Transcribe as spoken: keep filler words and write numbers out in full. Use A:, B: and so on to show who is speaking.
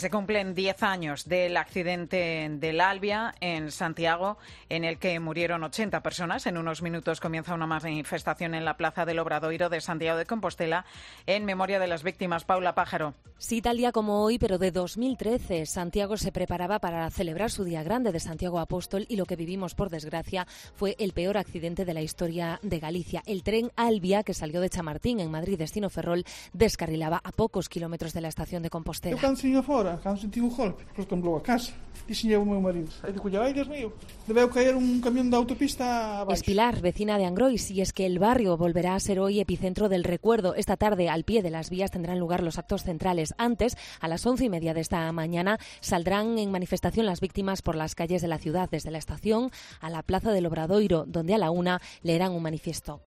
A: Se cumplen diez años del accidente del Albia en Santiago, en el que murieron ochenta personas. En unos minutos comienza una manifestación en la Plaza del Obradoiro de Santiago de Compostela en memoria de las víctimas. Paula Pájaro.
B: Sí, tal día como hoy, pero de dos mil trece, Santiago se preparaba para celebrar su Día Grande de Santiago Apóstol y lo que vivimos, por desgracia, fue el peor accidente de la historia de Galicia. El tren Albia, que salió de Chamartín, en Madrid, destino Ferrol, descarrilaba a pocos kilómetros de la estación de Compostela.
C: Eu cando saía fora, cando senti un golpe, depois temblou a casa, dixen ao meu marido, aí digo, ai Dios mío, debeu caer un camión de autopista abaixo.
B: Es Pilar, vecina de Angrois, y es que el barrio volverá a ser hoy epicentro del recuerdo. Esta tarde, al pie de las vías, tendrán lugar los actos centrales. Antes, a las once y media de esta mañana, saldrán en manifestación las víctimas por las calles de la ciudad, desde la estación a la Plaza del Obradoiro, donde a la una leerán un manifiesto.